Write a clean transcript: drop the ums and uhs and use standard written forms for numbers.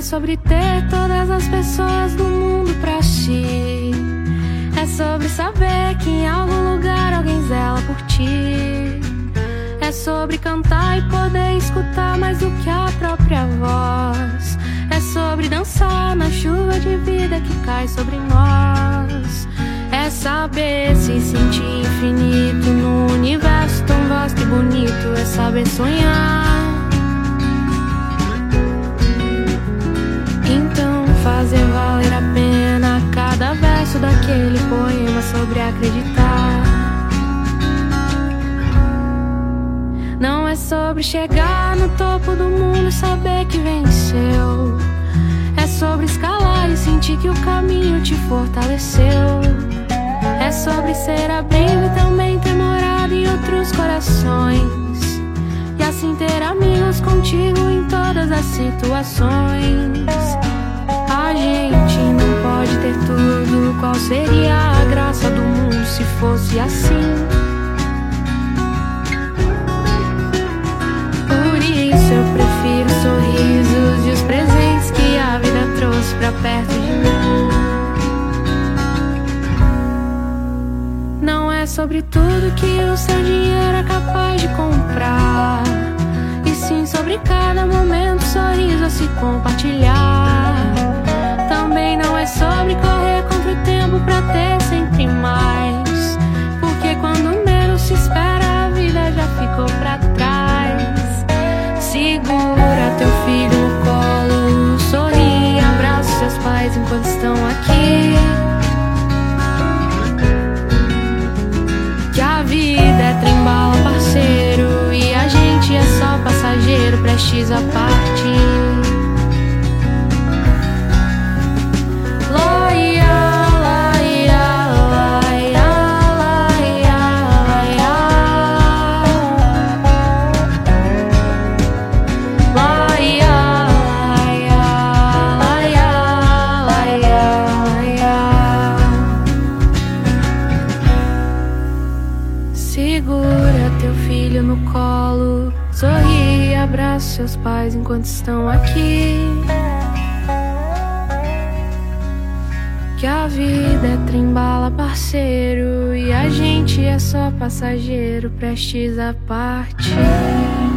sobre ter todas as pessoas do mundo pra si. É sobre saber que em algum lugar alguém zela por ti. É sobre cantar e poder escutar mais do que a própria voz. É sobre dançar na chuva de vida que cai sobre nós. É saber se sentir infinito no universo tão vasto e bonito. É saber sonhar. Então fazer valer a pena cada verso daquele poema sobre acreditar. Não é sobre chegar no topo do mundo e saber que venceu. É sobre escalar e sentir que o caminho te fortaleceu. É sobre ser abrigo e também ter morado em outros corações. E assim ter amigos contigo em todas as situações. A gente não pode ter tudo. Qual seria a graça do mundo se fosse assim? Por isso eu prefiro os sorrisos e os presentes que a vida trouxe pra perto de mim. Não é sobre tudo que o seu dinheiro é capaz de comprar, e sim sobre cada momento, sorriso a se compartilhar. Também não é sobre correr contra o tempo pra ter sempre mais, porque quando menos se espera a vida já ficou pra trás. Segura teu filho no colo, sorri, abraça seus pais enquanto estão aqui. Que a vida é trem-bala, parceiro, e a gente é só passageiro, prestes a partir. Segura teu filho no colo, sorri e abraça seus pais enquanto estão aqui. Que a vida é trem-bala, parceiro, e a gente é só passageiro, prestes a partir.